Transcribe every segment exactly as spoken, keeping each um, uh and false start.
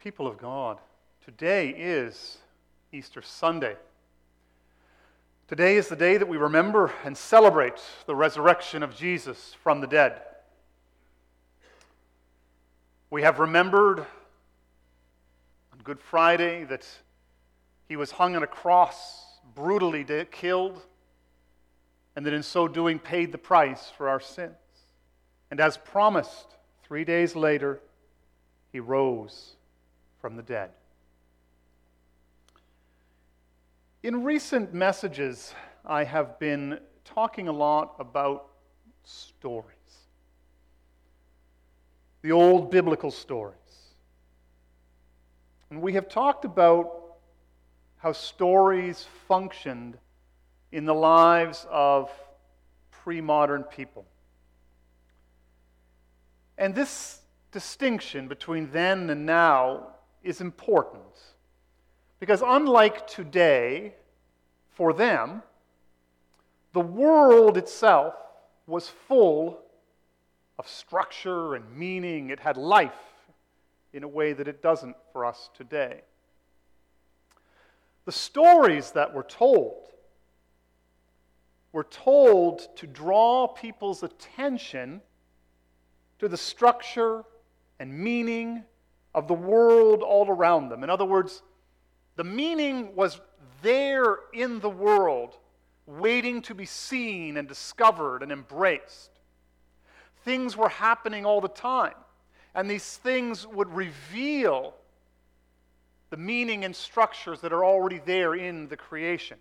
People of God, today is Easter Sunday. Today is the day that we remember and celebrate the resurrection of Jesus from the dead. We have remembered on Good Friday that he was hung on a cross, brutally de- killed, and that in so doing paid the price for our sins. And as promised, three days later, he rose from the dead. In recent messages, I have been talking a lot about stories. The old biblical stories. And we have talked about how stories functioned in the lives of pre-modern people. And this distinction between then and now is important. Because unlike today, for them, the world itself was full of structure and meaning. It had life in a way that it doesn't for us today. The stories that were told were told to draw people's attention to the structure and meaning of the world all around them. In other words, the meaning was there in the world, waiting to be seen and discovered and embraced. Things were happening all the time, and these things would reveal the meaning and structures that are already there in the creation.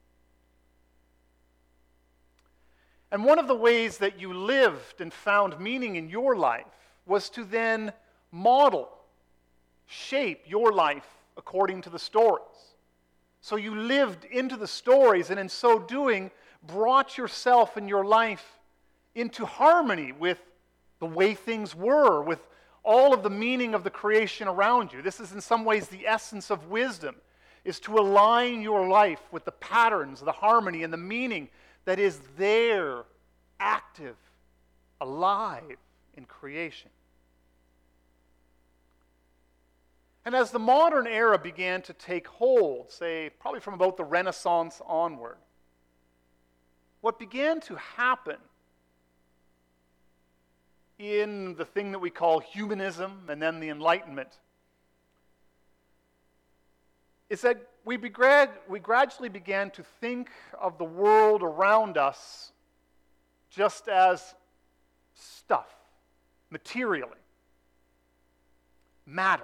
And one of the ways that you lived and found meaning in your life was to then model, shape your life according to the stories. So you lived into the stories, and in so doing, brought yourself and your life into harmony with the way things were, with all of the meaning of the creation around you. This is in some ways the essence of wisdom, is to align your life with the patterns, the harmony, and the meaning that is there, active, alive in creation. And as the modern era began to take hold, say, probably from about the Renaissance onward, what began to happen in the thing that we call humanism and then the Enlightenment is that we, begrad- we gradually began to think of the world around us just as stuff, materially, matter.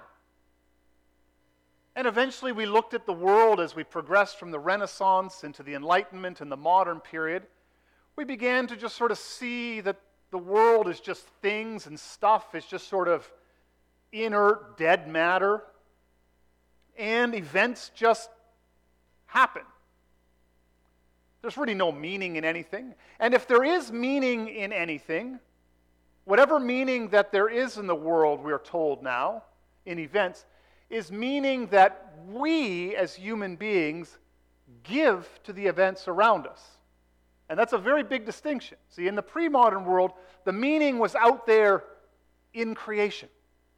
And eventually we looked at the world as we progressed from the Renaissance into the Enlightenment and the modern period. We began to just sort of see that the world is just things and stuff. It's just sort of inert, dead matter. And events just happen. There's really no meaning in anything. And if there is meaning in anything, whatever meaning that there is in the world, we're told now, in events, is meaning that we as human beings give to the events around us. And that's a very big distinction. See, in the pre-modern world, the meaning was out there in creation,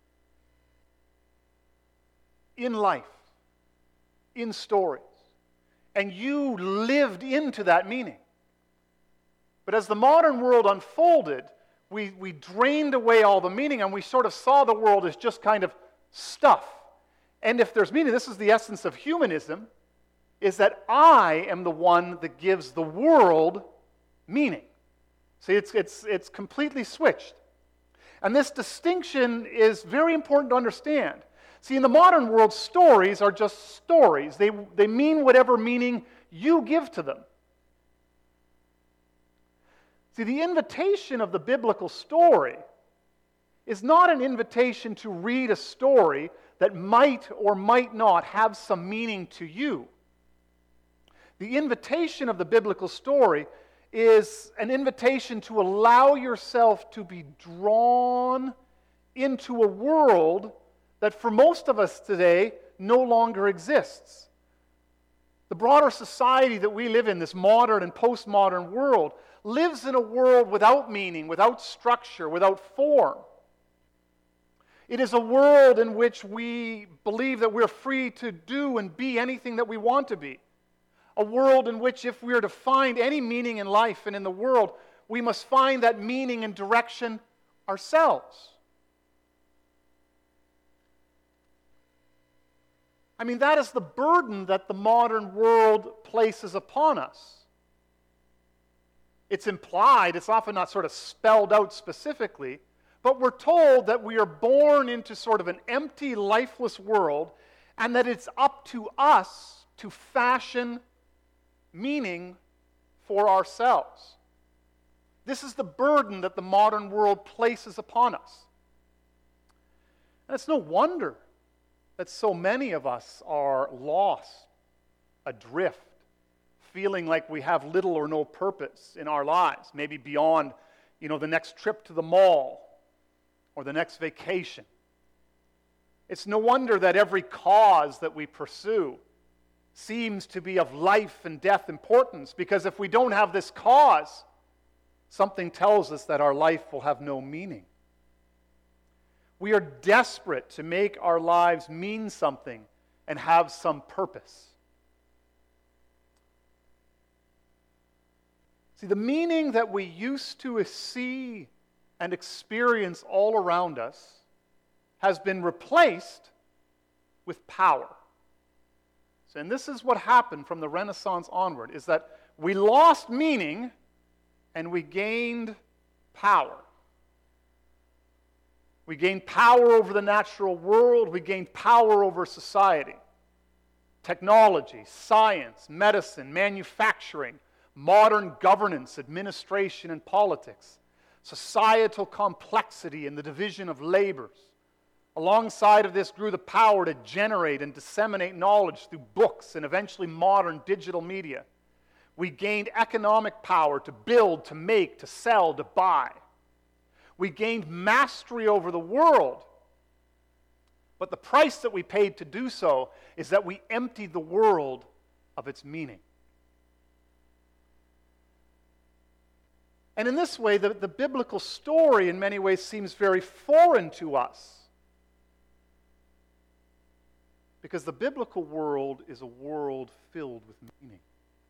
in life, in stories. And you lived into that meaning. But as the modern world unfolded, we, we drained away all the meaning, and we sort of saw the world as just kind of stuff. And if there's meaning, this is the essence of humanism, is that I am the one that gives the world meaning. See, it's, it's, it's completely switched. And this distinction is very important to understand. See, in the modern world, stories are just stories. They, they mean whatever meaning you give to them. See, the invitation of the biblical story is not an invitation to read a story that might or might not have some meaning to you. The invitation of the biblical story is an invitation to allow yourself to be drawn into a world that for most of us today no longer exists. The broader society that we live in, this modern and postmodern world, lives in a world without meaning, without structure, without form. It is a world in which we believe that we're free to do and be anything that we want to be. A world in which if we are to find any meaning in life and in the world, we must find that meaning and direction ourselves. I mean, that is the burden that the modern world places upon us. It's implied, it's often not sort of spelled out specifically, but we're told that we are born into sort of an empty, lifeless world, and that it's up to us to fashion meaning for ourselves. This is the burden that the modern world places upon us. And it's no wonder that so many of us are lost, adrift, feeling like we have little or no purpose in our lives, maybe beyond, you know, the next trip to the mall or the next vacation. It's no wonder that every cause that we pursue seems to be of life and death importance, because if we don't have this cause, something tells us that our life will have no meaning. We are desperate to make our lives mean something and have some purpose. See, the meaning that we used to see and experience all around us has been replaced with power. So, and this is what happened from the Renaissance onward, is that we lost meaning and we gained power. We gained power over the natural world. We gained power over society. Technology, science, medicine, manufacturing, modern governance, administration, and politics, societal complexity and the division of labors. Alongside of this grew the power to generate and disseminate knowledge through books and eventually modern digital media. We gained economic power to build, to make, to sell, to buy. We gained mastery over the world. But the price that we paid to do so is that we emptied the world of its meaning. And in this way, the, the biblical story in many ways seems very foreign to us. Because the biblical world is a world filled with meaning.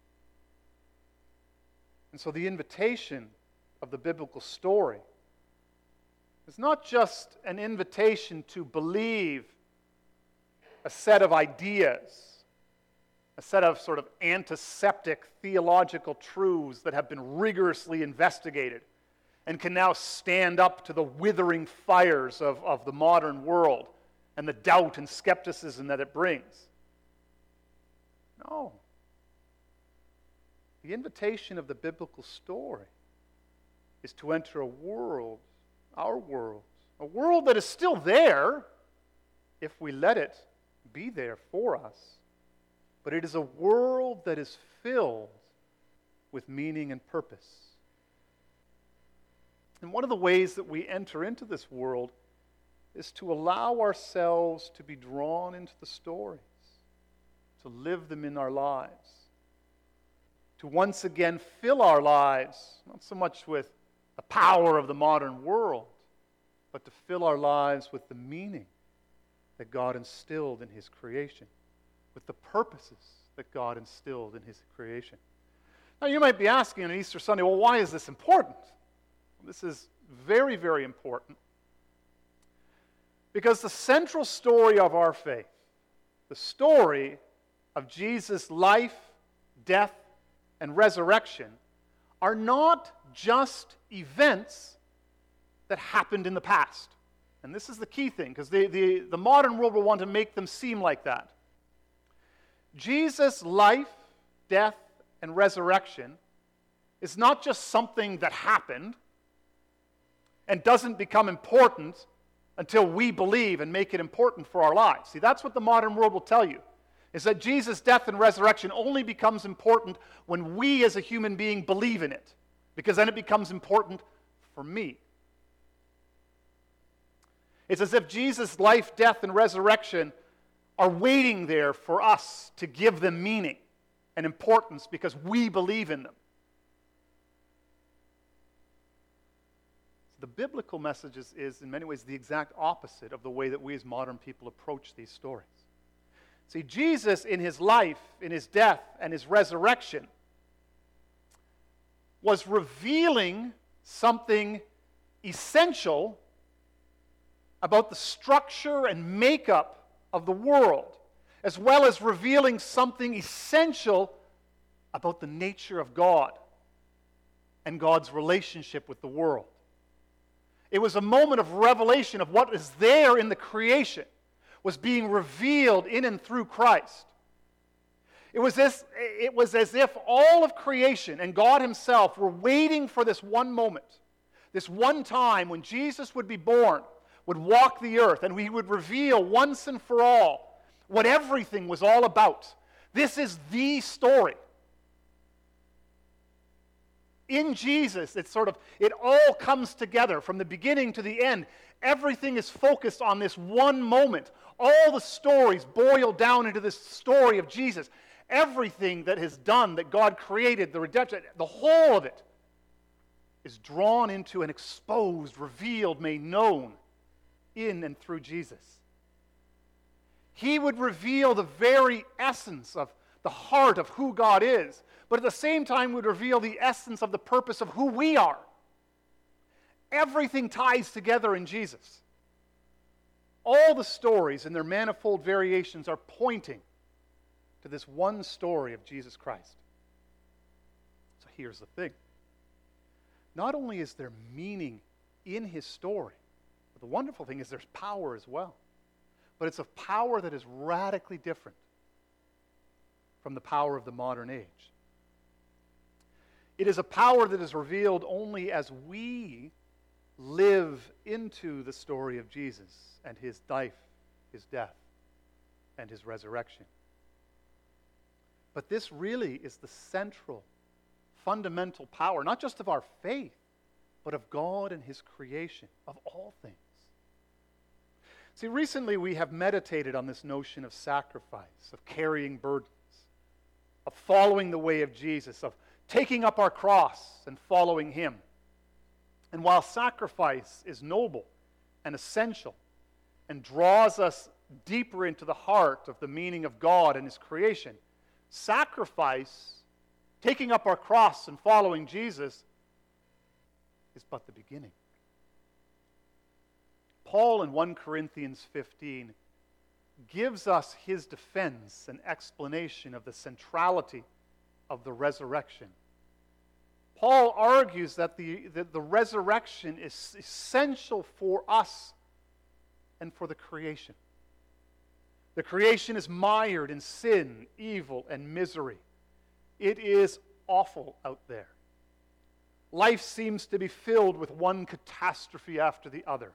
And so the invitation of the biblical story is not just an invitation to believe a set of ideas, a set of sort of antiseptic theological truths that have been rigorously investigated and can now stand up to the withering fires of, of the modern world and the doubt and skepticism that it brings. No. The invitation of the biblical story is to enter a world, our world, a world that is still there if we let it be there for us. But it is a world that is filled with meaning and purpose. And one of the ways that we enter into this world is to allow ourselves to be drawn into the stories, to live them in our lives, to once again fill our lives, not so much with the power of the modern world, but to fill our lives with the meaning that God instilled in His creation, with the purposes that God instilled in His creation. Now, you might be asking on Easter Sunday, well, why is this important? This is very, very important. Because the central story of our faith, the story of Jesus' life, death, and resurrection, are not just events that happened in the past. And this is the key thing, because the, the, the modern world will want to make them seem like that. Jesus' life, death, and resurrection is not just something that happened and doesn't become important until we believe and make it important for our lives. See, that's what the modern world will tell you, is that Jesus' death and resurrection only becomes important when we as a human being believe in it, because then it becomes important for me. It's as if Jesus' life, death, and resurrection are waiting there for us to give them meaning and importance because we believe in them. The the biblical message is, is, in many ways, the exact opposite of the way that we as modern people approach these stories. See, Jesus, in his life, in his death, and his resurrection, was revealing something essential about the structure and makeup of the world, as well as revealing something essential about the nature of God and God's relationship with the world. It was a moment of revelation of what is there in the creation was being revealed in and through Christ. It was, this, it was as if all of creation and God himself were waiting for this one moment, this one time when Jesus would be born, would walk the earth, and he would reveal once and for all what everything was all about. This is the story. In Jesus, it's sort of, it all comes together from the beginning to the end. Everything is focused on this one moment. All the stories boil down into this story of Jesus. Everything that is done, that God created, the redemption, the whole of it is drawn into and exposed, revealed, made known in and through Jesus. He would reveal the very essence of the heart of who God is, but at the same time would reveal the essence of the purpose of who we are. Everything ties together in Jesus. All the stories and their manifold variations are pointing to this one story of Jesus Christ. So here's the thing. Not only is there meaning in his story, but the wonderful thing is there's power as well. But it's a power that is radically different from the power of the modern age. It is a power that is revealed only as we live into the story of Jesus and his life, his death, and his resurrection. But this really is the central, fundamental power, not just of our faith, but of God and his creation, of all things. See, recently we have meditated on this notion of sacrifice, of carrying burdens, of following the way of Jesus, of taking up our cross and following him. And while sacrifice is noble and essential and draws us deeper into the heart of the meaning of God and his creation, sacrifice, taking up our cross and following Jesus, is but the beginning. Paul in First Corinthians fifteen gives us his defense and explanation of the centrality of the resurrection. Paul argues that the, that the resurrection is essential for us and for the creation. The creation is mired in sin, evil, and misery. It is awful out there. Life seems to be filled with one catastrophe after the other.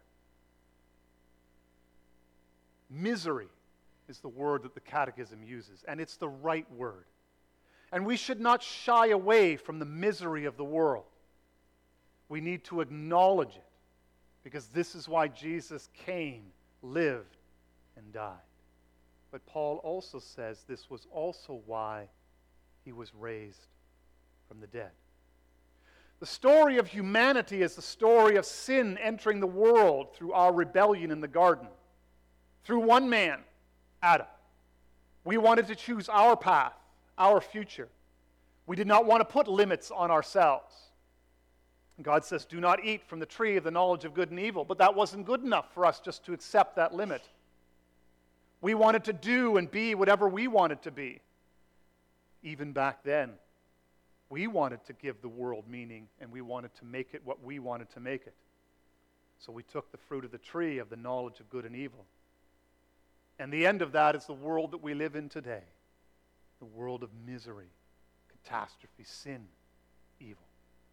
Misery is the word that the Catechism uses, and it's the right word. And we should not shy away from the misery of the world. We need to acknowledge it, because this is why Jesus came, lived, and died. But Paul also says this was also why he was raised from the dead. The story of humanity is the story of sin entering the world through our rebellion in the garden. Through one man, Adam. We wanted to choose our path, our future. We did not want to put limits on ourselves. God says, do not eat from the tree of the knowledge of good and evil. But that wasn't good enough for us just to accept that limit. We wanted to do and be whatever we wanted to be. Even back then, we wanted to give the world meaning, and we wanted to make it what we wanted to make it. So we took the fruit of the tree of the knowledge of good and evil. And the end of that is the world that we live in today. The world of misery, catastrophe, sin, evil.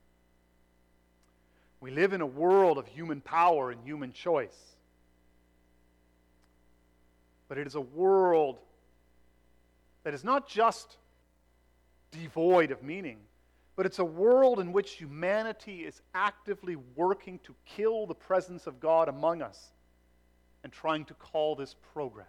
We live in a world of human power and human choice. But it is a world that is not just devoid of meaning, but it's a world in which humanity is actively working to kill the presence of God among us and trying to call this progress.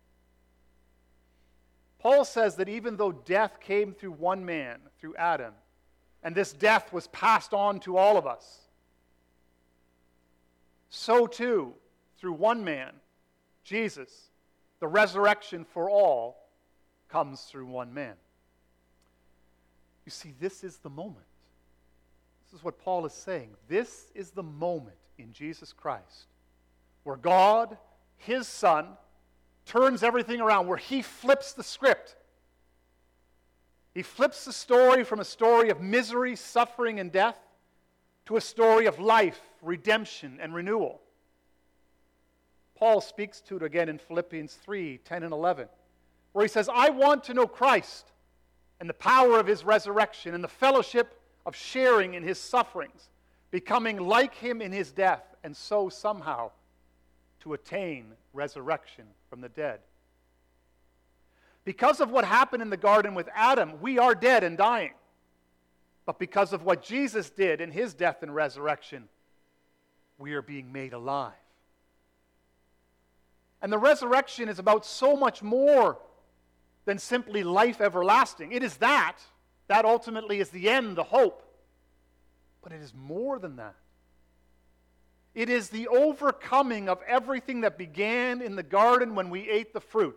Paul says that even though death came through one man, through Adam, and this death was passed on to all of us, so too, through one man, Jesus, the resurrection for all comes through one man. You see, this is the moment. This is what Paul is saying. This is the moment in Jesus Christ where God, his Son, turns everything around, where he flips the script. He flips the story from a story of misery, suffering, and death to a story of life, redemption, and renewal. Paul speaks to it again in Philippians three, ten and eleven, where he says, I want to know Christ and the power of his resurrection and the fellowship of sharing in his sufferings, becoming like him in his death, and so somehow to attain resurrection from the dead. Because of what happened in the garden with Adam, we are dead and dying. But because of what Jesus did in his death and resurrection, we are being made alive. And the resurrection is about so much more than simply life everlasting. It is that. That ultimately is the end, the hope. But it is more than that. It is the overcoming of everything that began in the garden when we ate the fruit.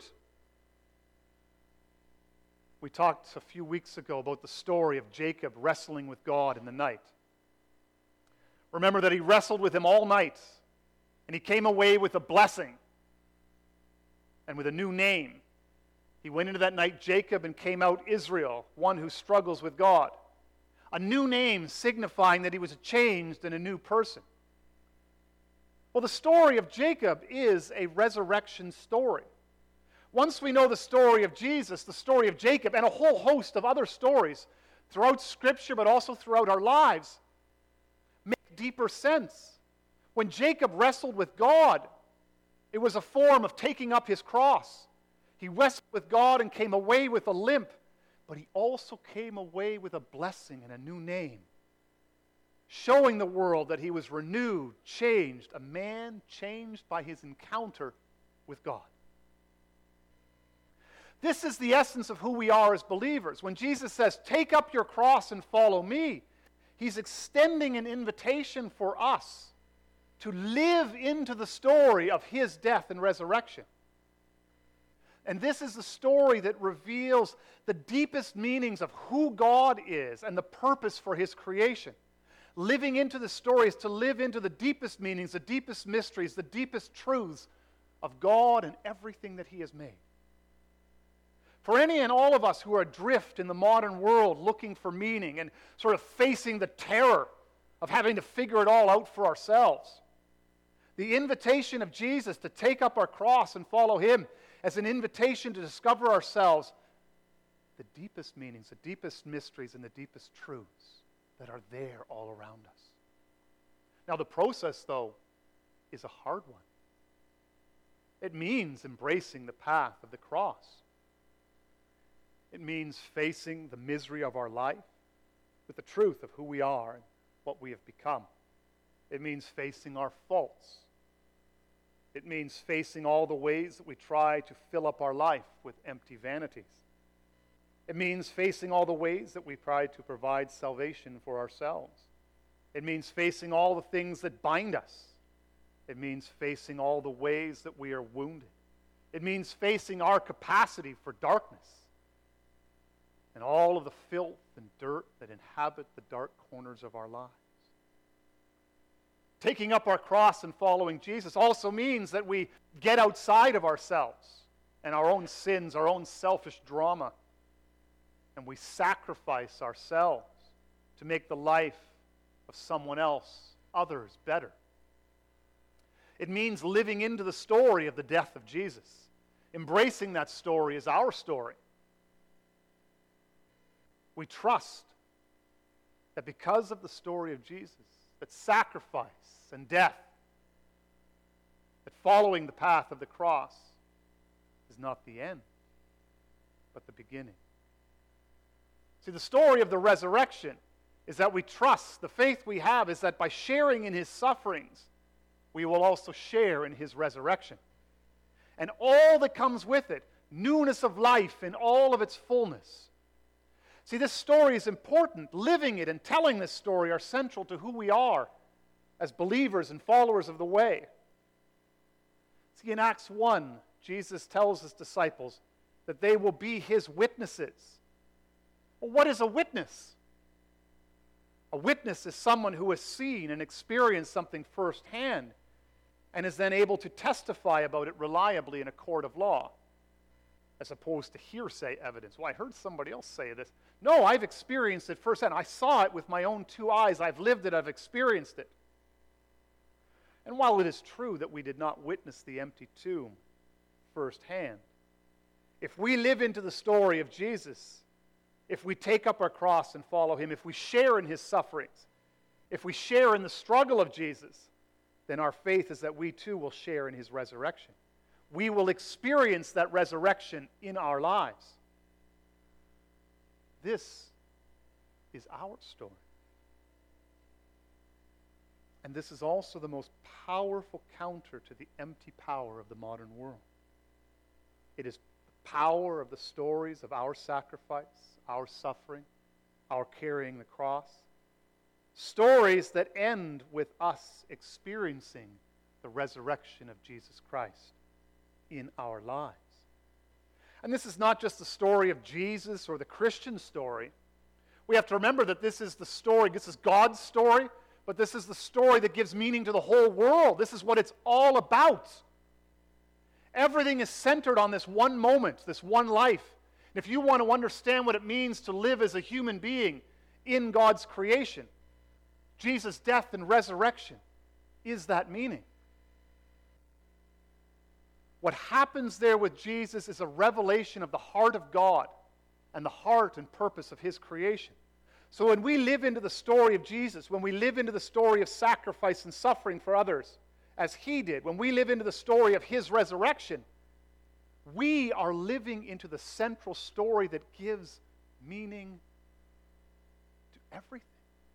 We talked a few weeks ago about the story of Jacob wrestling with God in the night. Remember that he wrestled with him all night, and he came away with a blessing and with a new name. He went into that night Jacob and came out Israel, one who struggles with God. A new name signifying that he was changed and a new person. Well, the story of Jacob is a resurrection story. Once we know the story of Jesus, the story of Jacob, and a whole host of other stories throughout Scripture, but also throughout our lives, make deeper sense. When Jacob wrestled with God, it was a form of taking up his cross. He wrestled with God and came away with a limp, but he also came away with a blessing and a new name, showing the world that he was renewed, changed, a man changed by his encounter with God. This is the essence of who we are as believers. When Jesus says, take up your cross and follow me, he's extending an invitation for us to live into the story of his death and resurrection. And this is the story that reveals the deepest meanings of who God is and the purpose for his creation. Living into the story is to live into the deepest meanings, the deepest mysteries, the deepest truths of God and everything that he has made. For any and all of us who are adrift in the modern world looking for meaning and sort of facing the terror of having to figure it all out for ourselves, the invitation of Jesus to take up our cross and follow him as an invitation to discover ourselves the deepest meanings, the deepest mysteries, and the deepest truths that are there all around us. Now, the process, though, is a hard one. It means embracing the path of the cross. It means facing the misery of our life with the truth of who we are and what we have become. It means facing our faults. It means facing all the ways that we try to fill up our life with empty vanities. It means facing all the ways that we try to provide salvation for ourselves. It means facing all the things that bind us. It means facing all the ways that we are wounded. It means facing our capacity for darkness and all of the filth and dirt that inhabit the dark corners of our lives. Taking up our cross and following Jesus also means that we get outside of ourselves and our own sins, our own selfish drama, and we sacrifice ourselves to make the life of someone else, others, better. It means living into the story of the death of Jesus. Embracing that story as our story. We trust that because of the story of Jesus, that sacrifice and death, that following the path of the cross is not the end, but the beginning. See, the story of the resurrection is that we trust, the faith we have is that by sharing in his sufferings, we will also share in his resurrection. And all that comes with it, newness of life in all of its fullness. See, this story is important. Living it and telling this story are central to who we are as believers and followers of the way. See, in Acts one, Jesus tells his disciples that they will be his witnesses. Well, what is a witness? A witness is someone who has seen and experienced something firsthand and is then able to testify about it reliably in a court of law, as opposed to hearsay evidence. Well, I heard somebody else say this. No, I've experienced it firsthand. I saw it with my own two eyes. I've lived it. I've experienced it. And while it is true that we did not witness the empty tomb firsthand, if we live into the story of Jesus, if we take up our cross and follow him, if we share in his sufferings, if we share in the struggle of Jesus, then our faith is that we too will share in his resurrection. We will experience that resurrection in our lives. This is our story. And this is also the most powerful counter to the empty power of the modern world. It is the power of the stories of our sacrifice, our suffering, our carrying the cross. Stories that end with us experiencing the resurrection of Jesus Christ in our lives. And this is not just the story of Jesus or the Christian story. We have to remember that this is the story, this is God's story, but this is the story that gives meaning to the whole world. This is what it's all about. Everything is centered on this one moment, this one life. And if you want to understand what it means to live as a human being in God's creation, Jesus' death and resurrection is that meaning. What happens there with Jesus is a revelation of the heart of God and the heart and purpose of his creation. So when we live into the story of Jesus, when we live into the story of sacrifice and suffering for others, as he did, when we live into the story of his resurrection, we are living into the central story that gives meaning to everything.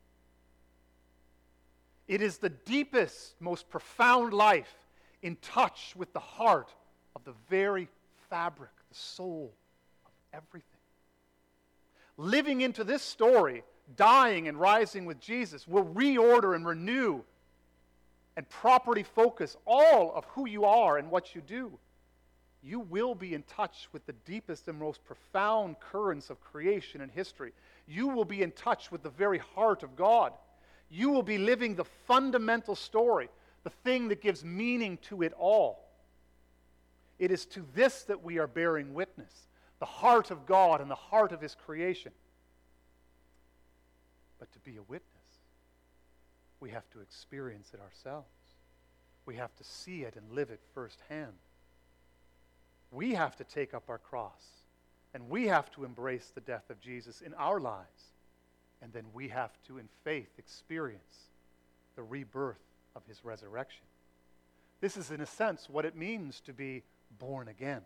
It is the deepest, most profound life in touch with the heart of the very fabric, the soul of everything. Living into this story, dying and rising with Jesus, will reorder and renew and properly focus all of who you are and what you do. You will be in touch with the deepest and most profound currents of creation and history. You will be in touch with the very heart of God. You will be living the fundamental story, the thing that gives meaning to it all. It is to this that we are bearing witness, the heart of God and the heart of his creation. But to be a witness, we have to experience it ourselves. We have to see it and live it firsthand. We have to take up our cross, and we have to embrace the death of Jesus in our lives. And then we have to, in faith, experience the rebirth of his resurrection. This is, in a sense, what it means to be born again.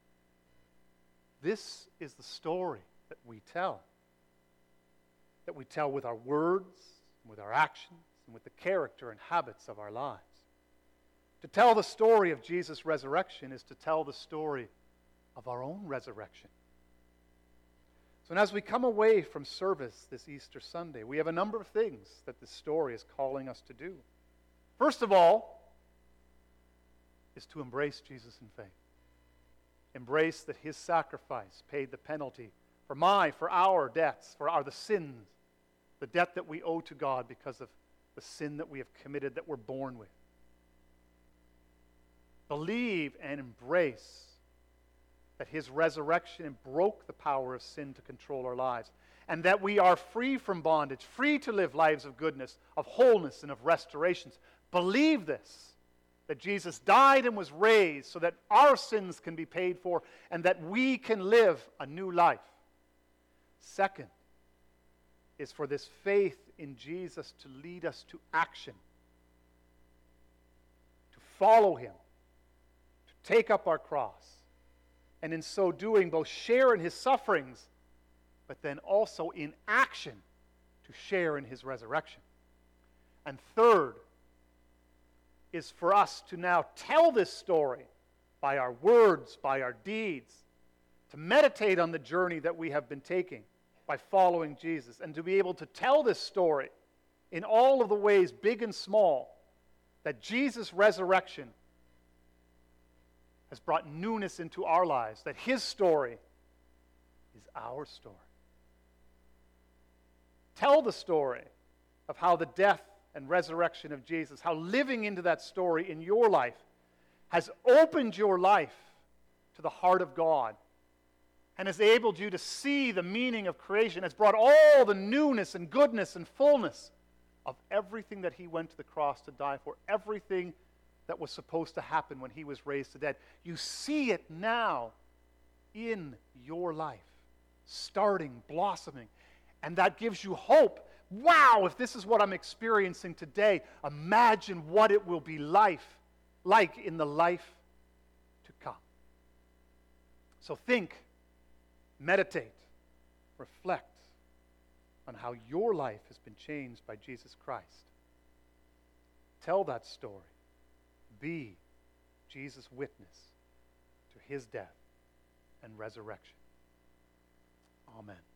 This is the story that we tell. That we tell with our words, with our actions, and with the character and habits of our lives. To tell the story of Jesus' resurrection is to tell the story of our own resurrection. So as we come away from service this Easter Sunday, we have a number of things that this story is calling us to do. First of all, is to embrace Jesus in faith. Embrace that his sacrifice paid the penalty for my, for our debts, for our the sins, the debt that we owe to God because of the sin that we have committed, that we're born with. Believe and embrace that his resurrection broke the power of sin to control our lives, and that we are free from bondage, free to live lives of goodness, of wholeness, and of restorations. Believe this, that Jesus died and was raised so that our sins can be paid for and that we can live a new life. Second is for this faith in Jesus to lead us to action, to follow him, to take up our cross, and in so doing both share in his sufferings, but then also in action to share in his resurrection. And third is for us to now tell this story by our words, by our deeds, to meditate on the journey that we have been taking by following Jesus, and to be able to tell this story in all of the ways, big and small, that Jesus' resurrection has brought newness into our lives, that his story is our story. Tell the story of how the death and resurrection of Jesus, how living into that story in your life has opened your life to the heart of God and has enabled you to see the meaning of creation, has brought all the newness and goodness and fullness of everything that he went to the cross to die for, everything that was supposed to happen when he was raised to dead. You see it now in your life, starting, blossoming, and that gives you hope. Wow, if this is what I'm experiencing today, imagine what it will be life, like in the life to come. So think, meditate, reflect on how your life has been changed by Jesus Christ. Tell that story. Be Jesus' witness to his death and resurrection. Amen.